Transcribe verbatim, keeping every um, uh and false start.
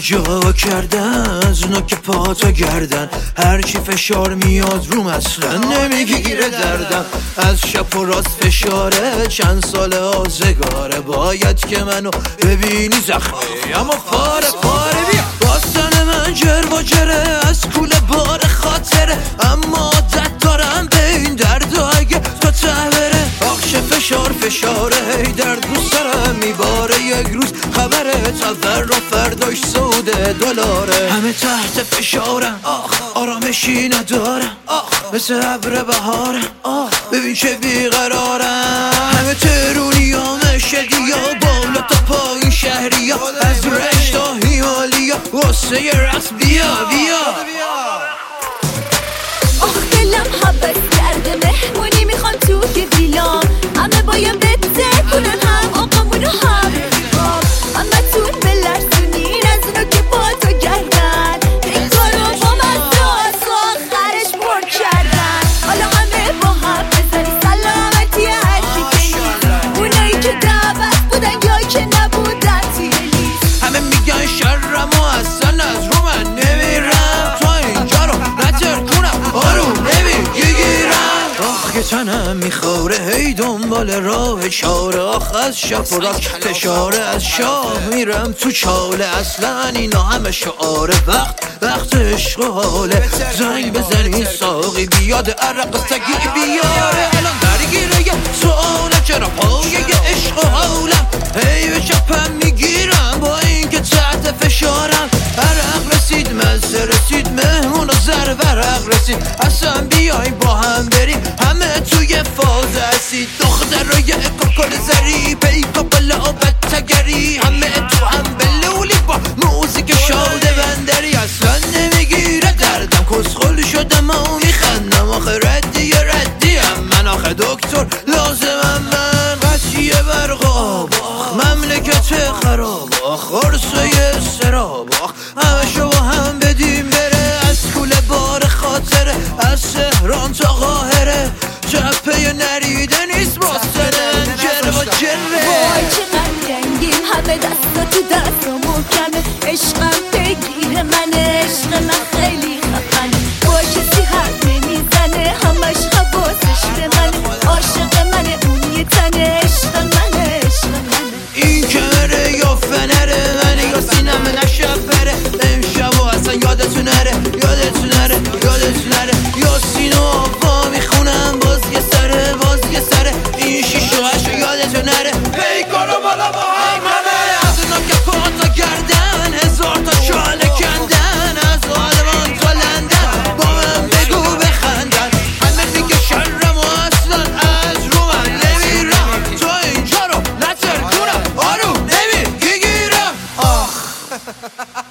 جا کردن از اونا که پاتا گردن، هرچی فشار میاد روم اصلا نمیگیره دردم. از شب و راست فشاره چند سال آزگاره، باید که منو ببینی زخمی اما پاره پاره. بیا باستان من جر و جره از کوله بار خاطره، اما عادت دارم به این درد و اگه تا ته بره آخش فشار فشاره هی درد رو سرم میباره. یک روز خبره تفر و فرداش سوده دلاره، همه تحت فشارم آخ آرامشی ندارم آخ مثل ابر بهارم آخ ببین چه بیقرارم. همه ترونی ها مشدی ها بالا تا پایین شهری ها، از رشت تا هیمالیا واسه یه رقص بیا بیا. آخ دلم حبت کرده مهمونی میخوام توی ویلام، همه بایم بده کنن هم آقامونو هم همه تون بلرزونین از اونا که با تو گردن، این کارو با من داست و آخرش پر کردن. حالا همه با هم بزنی سلامتی هرکی که نیست، اونایی که دعوت بودن یا که نبودن توی لیست. همه میگن شرم و اصلا از رو من نمیرم، تا اینجا رو نتر کنم آروم نمیگیرم. آخ که تنم میخوره هی دنبال راه چاره، آخ از شب و راست فشاره از شاه میرم تو چاله. اصلا اینا همه شعاره وقت وقت عشق و حاله، زنگ بزنی ساقی بیاد عرق سگی بیاره. الان درگیره یه سواله چرا پایه عشق و حالم هی به چپم میگیرم با اینکه تحت فشارم. عرق رسید مزه رسید مهمون و زر برق رسید، اصلا بیای با هم بریم همه توی فاز اسید. دختر رو یه کل زری پیکا بلا بتگری، همه تو هم بلولی با موزیک شاده بندری. اصلا نمیگیره دردم کسخل شدم و میخندم، آخه ردی ردیم من آخه دکتر لازمم من. قصیه برق آب آخ مملکت خراب آخ عرصه سراب آخ همه شو با هم بدیم بره، از کوله بار خاطره از تهران تا قاهره. جبهه نریده نیست باستن جر و جره. وای چقدر رنگیم همه دستا تو دست و محکمه، عشقم بگیره من عشق من خیلی خفنه، با کسی حرف نمیزنه همش حواسش به منه، عاشق منه اون یه تنه عشق منه عشق منه. این کمره یا فنره من یا سینم نشب بره، امشب و اصلا یادتون نره یادتون نره یادتون نره. یا سینو آفا میخونم باز یه سره باز یه سره، این شیش و هشت یادتون نره پیکارو بالا با هم همه. از اونا که پاتا گردن هزار تا چاله کندن، از آلمان تا لندن با من بگو بخندن. همه میگه شرم و اصلا از رو من نمیرم، تا اینجا رو نتر کنم آروم نمیگیرم آخ